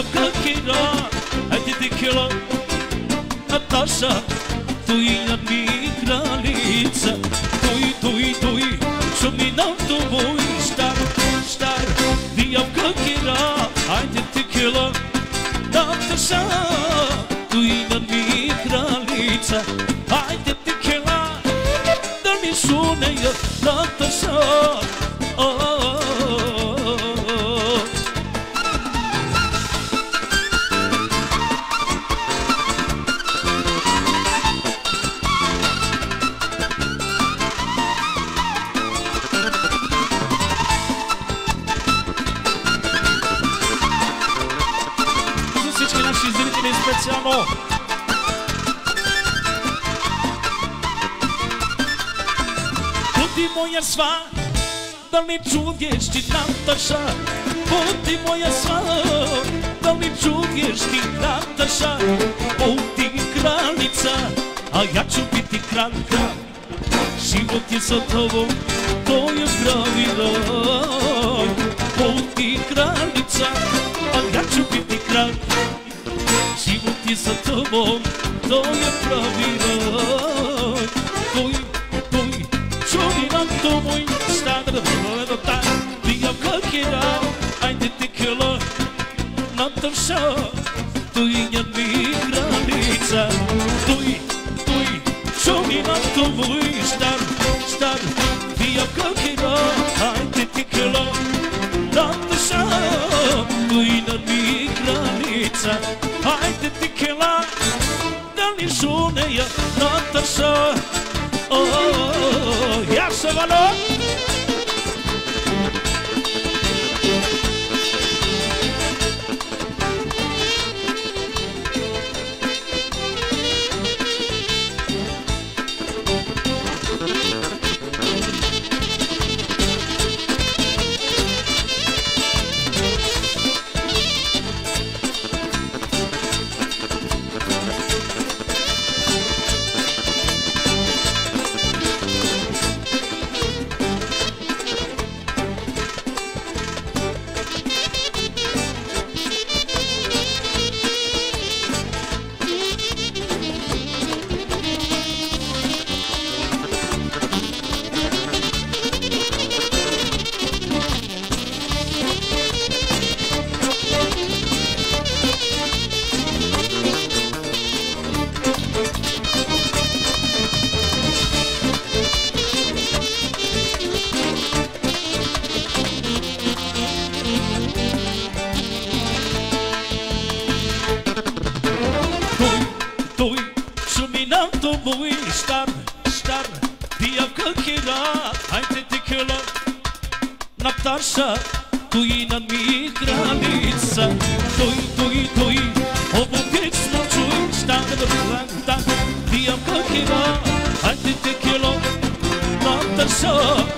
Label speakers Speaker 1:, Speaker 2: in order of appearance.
Speaker 1: Bianca Haide de chela Natasha Твоя ми кралица, той, що минал тобой стар, Bianca Kira, haide tequila, Natasha, твоя ми кралица, haide tequila, да ми шунея, Natasha,
Speaker 2: Specijalno
Speaker 1: Budi moja sva, da li čuješ ti Nataša? Budi moja sva, da li čuješ ti Nataša? Budi kraljica, a ja ću biti kralka. Život je sa tobom, to je pravilo. Budi kraljica, a ja ću biti kralka. Život je sa tobom, to je pravilo. Tvoj, čuvi nam to moj standard. Bianca Kira, ajde tequila, Natasha, твоя ми кралица. Tvoj, čuvi nam to moj standard. Bianca Kira, ajde tequila, Natasha, tvоя ми кралица. Haide tequila, da li šuneja Natasha, ja se valo. Тобой стар, Bianca Kira, haide tequila, Natasha, твоя ми кралица. Той, обопечно чуй, стане до планта. Bianca Kira, haide tequila, Natasha,